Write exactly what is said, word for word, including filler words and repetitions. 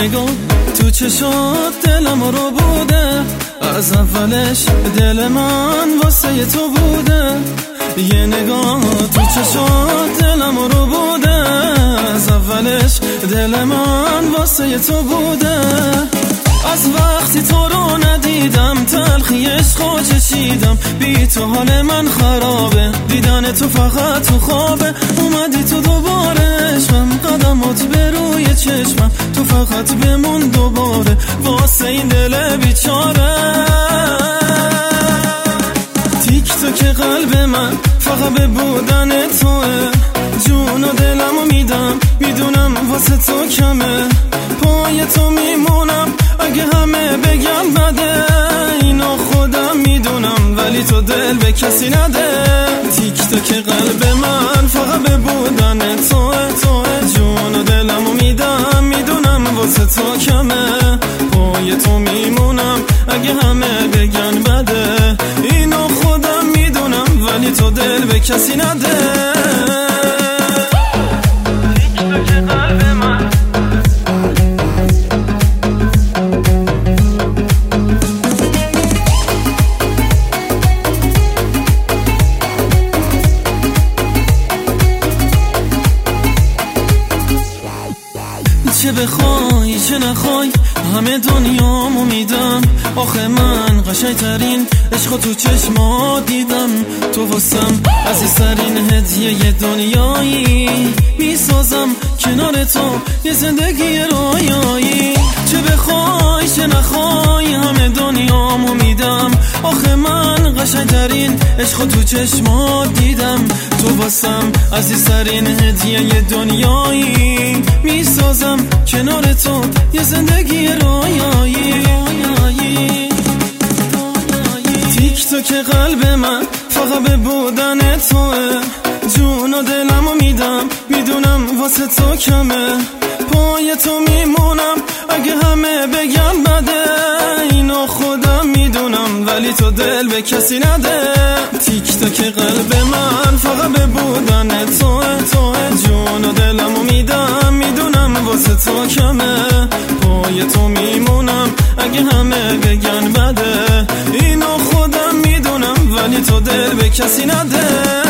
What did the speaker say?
نگاه تو چشات دلم رو بوده، از اولش دل من واسه تو بوده. یه نگاه تو چشات دلم رو بوده، از اولش دل من واسه تو بوده. از وقتی تو رو ندیدم تلخی عشقو چشیدم، بی تو حال من خرابه، دیدن تو فقط تو خوابه. اومدی تو دوباره عشقم، قدمات به روی چشمم، تو فقط بمون دوباره واسه این دل بیچاره. تیک تو که قلب من فقط به بودن توه، جون و دلمو میدم، میدونم واسه تو کمه. پای تو میمونم اگه همه بگم بده، اینو خودم میدونم ولی تو دل به کسی نده. تیک تو که قلب من فقط به بودن توه، توه جون و دلمو میدم، میدونم واسه تو کمه. پای تو میمونم اگه همه بگن بده، اینو خودم میدونم ولی تو دل به کسی نده. چه بخوای چه نخوای همه دنیامو میدم، آخه من قشنگترین عشقو تو چشمات دیدم. تو واسم عزیزترین هدیه دنیایی، میسازم کنار تو یه زندگی رویایی. چه بخوای چه نخوای همه دنیامو میدم، آخه من قشنگترین عشقو تو چشمات دیدم. تو واسم عزیزترین هدیه دنیایی، میسازم کنار تو یه زندگی رویایی. تیک تو که قلب من فقط به بودن توه، جون و دلمو میدم، میدونم واسه تو کمه. پای تو میمونم اگه همه بگم بده، اینو خودم میدونم ولی تو دل به کسی نده. تیک تو که قلب من فقط به بودن توه، توه جون و دلمو میدم، میدونم واسه تو کمه. پای تو میمونم اگه همه بگن بده، اینو خودم میدونم ولی تو دل به کسی نده.